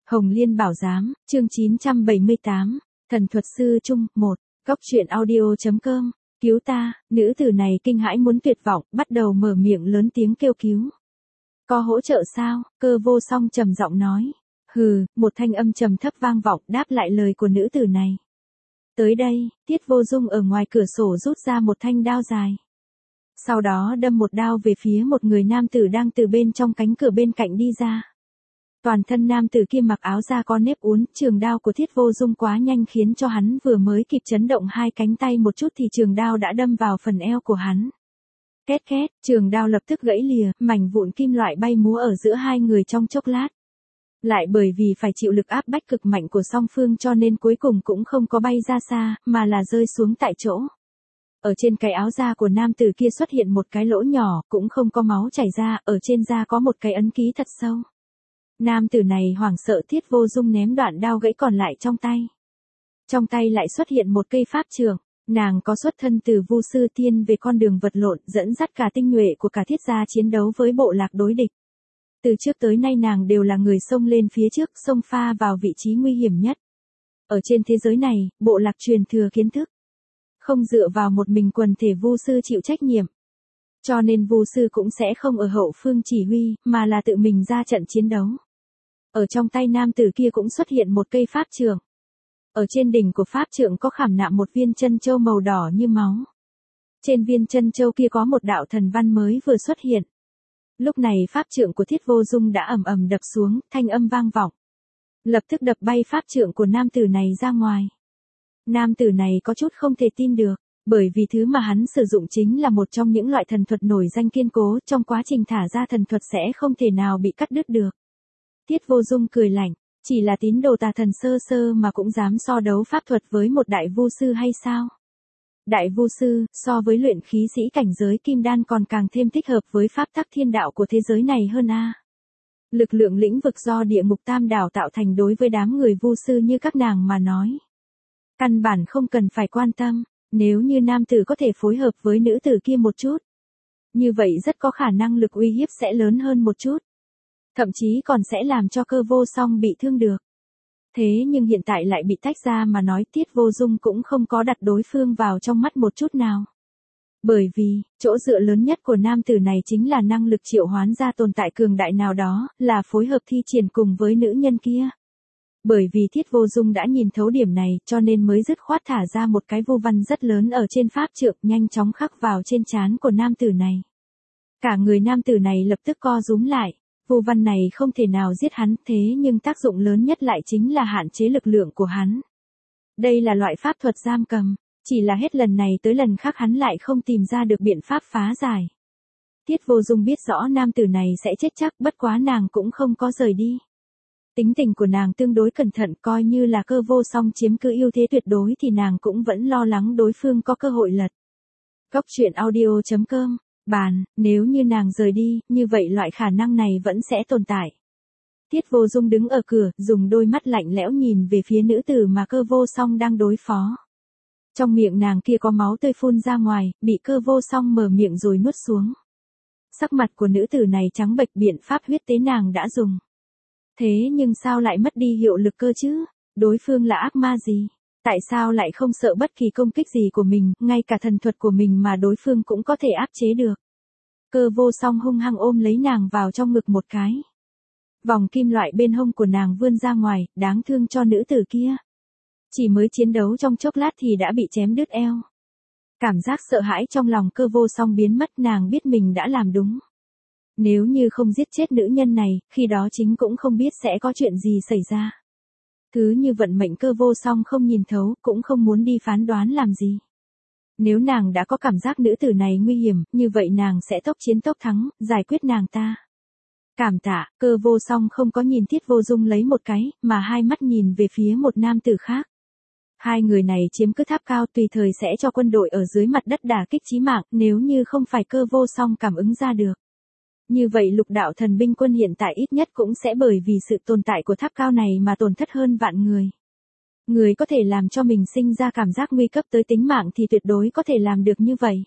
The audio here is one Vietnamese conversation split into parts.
Hồng Liên Bảo Giám, chương 978, Thần thuật sư Trung, 1, Cóc truyện audio.com, cứu ta, nữ tử này kinh hãi muốn tuyệt vọng, bắt đầu mở miệng lớn tiếng kêu cứu. Có hỗ trợ sao? Cơ Vô Song trầm giọng nói. Hừ, một thanh âm trầm thấp vang vọng đáp lại lời của nữ tử này. Tới đây, Tiết Vô Dung ở ngoài cửa sổ rút ra một thanh đao dài. Sau đó đâm một đao về phía một người nam tử đang từ bên trong cánh cửa bên cạnh đi ra. Toàn thân nam tử kia mặc áo da có nếp uốn, trường đao của Thiết Vô Dung quá nhanh khiến cho hắn vừa mới kịp chấn động hai cánh tay một chút thì trường đao đã đâm vào phần eo của hắn. Két két, trường đao lập tức gãy lìa, mảnh vụn kim loại bay múa ở giữa hai người trong chốc lát. Lại bởi vì phải chịu lực áp bách cực mạnh của song phương cho nên cuối cùng cũng không có bay ra xa, mà là rơi xuống tại chỗ. Ở trên cái áo da của nam tử kia xuất hiện một cái lỗ nhỏ, cũng không có máu chảy ra, ở trên da có một cái ấn ký thật sâu. Nam tử này hoảng sợ, Thiết Vô Dung ném đoạn đao gãy còn lại trong tay. Trong tay lại xuất hiện một cây pháp trượng, nàng có xuất thân từ Vu sư tiên về con đường vật lộn, dẫn dắt cả tinh nhuệ của cả Thiết gia chiến đấu với bộ lạc đối địch. Từ trước tới nay nàng đều là người xông lên phía trước, xông pha vào vị trí nguy hiểm nhất. Ở trên thế giới này, bộ lạc truyền thừa kiến thức. Không dựa vào một mình quần thể Vu sư chịu trách nhiệm. Cho nên Vu sư cũng sẽ không ở hậu phương chỉ huy, mà là tự mình ra trận chiến đấu. Ở trong tay nam tử kia cũng xuất hiện một cây pháp trượng. Ở trên đỉnh của pháp trượng có khảm nạm một viên chân châu màu đỏ như máu. Trên viên chân châu kia có một đạo thần văn mới vừa xuất hiện. Lúc này pháp trượng của Thiết Vô Dung đã ầm ầm đập xuống, thanh âm vang vọng. Lập tức đập bay pháp trượng của nam tử này ra ngoài. Nam tử này có chút không thể tin được, bởi vì thứ mà hắn sử dụng chính là một trong những loại thần thuật nổi danh kiên cố, trong quá trình thả ra thần thuật sẽ không thể nào bị cắt đứt được. Tiết Vô Dung cười lạnh, chỉ là tín đồ tà thần sơ sơ mà cũng dám so đấu pháp thuật với một đại vu sư hay sao? Đại vu sư, so với luyện khí sĩ cảnh giới kim đan còn càng thêm thích hợp với pháp tắc thiên đạo của thế giới này hơn a. Lực lượng lĩnh vực do địa ngục tam đảo tạo thành đối với đám người vu sư như các nàng mà nói. Căn bản không cần phải quan tâm, nếu như nam tử có thể phối hợp với nữ tử kia một chút. Như vậy rất có khả năng lực uy hiếp sẽ lớn hơn một chút. Thậm chí còn sẽ làm cho Cơ Vô Song bị thương được. Thế nhưng hiện tại lại bị tách ra mà nói, Tiết Vô Dung cũng không có đặt đối phương vào trong mắt một chút nào. Bởi vì, chỗ dựa lớn nhất của nam tử này chính là năng lực triệu hoán ra tồn tại cường đại nào đó, là phối hợp thi triển cùng với nữ nhân kia. Bởi vì Thiết Vô Dung đã nhìn thấu điểm này cho nên mới dứt khoát thả ra một cái vu văn rất lớn ở trên pháp trượng nhanh chóng khắc vào trên trán của nam tử này. Cả người nam tử này lập tức co rúm lại. Vu văn này không thể nào giết hắn, thế nhưng tác dụng lớn nhất lại chính là hạn chế lực lượng của hắn. Đây là loại pháp thuật giam cầm, chỉ là hết lần này tới lần khác hắn lại không tìm ra được biện pháp phá giải. Tiết Vô Dung biết rõ nam tử này sẽ chết chắc, bất quá nàng cũng không có rời đi. Tính tình của nàng tương đối cẩn thận, coi như là Cơ Vô Song chiếm cứ ưu thế tuyệt đối thì nàng cũng vẫn lo lắng đối phương có cơ hội lật. Cóc truyện audio.com, bàn, nếu như nàng rời đi, như vậy loại khả năng này vẫn sẽ tồn tại. Tiết Vô Dung đứng ở cửa, dùng đôi mắt lạnh lẽo nhìn về phía nữ tử mà Cơ Vô Song đang đối phó. Trong miệng nàng kia có máu tươi phun ra ngoài, bị Cơ Vô Song mở miệng rồi nuốt xuống. Sắc mặt của nữ tử này trắng bệch, biện pháp huyết tế nàng đã dùng. Thế nhưng sao lại mất đi hiệu lực cơ chứ? Đối phương là ác ma gì? Tại sao lại không sợ bất kỳ công kích gì của mình, ngay cả thần thuật của mình mà đối phương cũng có thể áp chế được. Cơ Vô Song hung hăng ôm lấy nàng vào trong ngực một cái. Vòng kim loại bên hông của nàng vươn ra ngoài, đáng thương cho nữ tử kia. Chỉ mới chiến đấu trong chốc lát thì đã bị chém đứt eo. Cảm giác sợ hãi trong lòng Cơ Vô Song biến mất, nàng biết mình đã làm đúng. Nếu như không giết chết nữ nhân này, khi đó chính cũng không biết sẽ có chuyện gì xảy ra. Thứ như vận mệnh Cơ Vô Song không nhìn thấu, cũng không muốn đi phán đoán làm gì. Nếu nàng đã có cảm giác nữ tử này nguy hiểm, như vậy nàng sẽ tốc chiến tốc thắng, giải quyết nàng ta. Cảm tạ, Cơ Vô Song không có nhìn Thiết Vô Dung lấy một cái, mà hai mắt nhìn về phía một nam tử khác. Hai người này chiếm cứ tháp cao, tùy thời sẽ cho quân đội ở dưới mặt đất đả kích chí mạng, nếu như không phải Cơ Vô Song cảm ứng ra được. Như vậy lục đạo thần binh quân hiện tại ít nhất cũng sẽ bởi vì sự tồn tại của tháp cao này mà tổn thất hơn vạn người. Người có thể làm cho mình sinh ra cảm giác nguy cấp tới tính mạng thì tuyệt đối có thể làm được như vậy.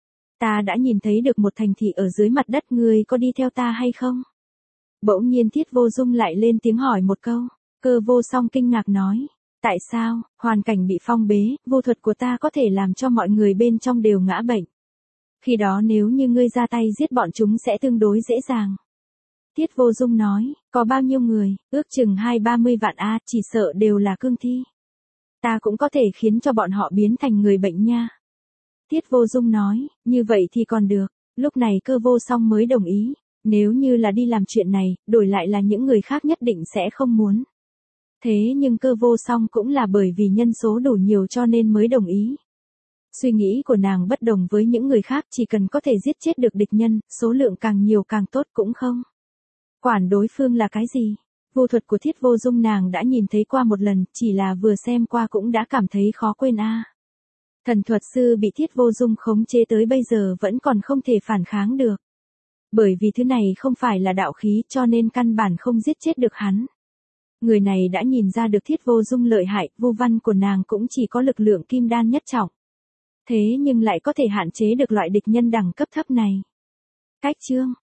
Ta đã nhìn thấy được một thành thị ở dưới mặt đất, ngươi có đi theo ta hay không? Bỗng nhiên Thiết Vô Dung lại lên tiếng hỏi một câu. Cơ Vô Song kinh ngạc nói. Tại sao, hoàn cảnh bị phong bế, vô thuật của ta có thể làm cho mọi người bên trong đều ngã bệnh. Khi đó nếu như ngươi ra tay giết bọn chúng sẽ tương đối dễ dàng. Tiết Vô Dung nói, có bao nhiêu người, ước chừng 20-30 vạn a, chỉ sợ đều là cương thi. Ta cũng có thể khiến cho bọn họ biến thành người bệnh nha. Tiết Vô Dung nói, như vậy thì còn được, lúc này Cơ Vô Song mới đồng ý, nếu như là đi làm chuyện này, đổi lại là những người khác nhất định sẽ không muốn. Thế nhưng Cơ Vô Song cũng là bởi vì nhân số đủ nhiều cho nên mới đồng ý. Suy nghĩ của nàng bất đồng với những người khác, chỉ cần có thể giết chết được địch nhân, số lượng càng nhiều càng tốt cũng không quản đối phương là cái gì. Vô thuật của Thiết Vô Dung nàng đã nhìn thấy qua một lần, chỉ là vừa xem qua cũng đã cảm thấy khó quên a. Thần thuật sư bị Thiết Vô Dung khống chế tới bây giờ vẫn còn không thể phản kháng được. Bởi vì thứ này không phải là đạo khí cho nên căn bản không giết chết được hắn. Người này đã nhìn ra được Thiết Vô Dung lợi hại, vô văn của nàng cũng chỉ có lực lượng kim đan nhất trọng. Thế nhưng lại có thể hạn chế được loại địch nhân đẳng cấp thấp này. Cách chương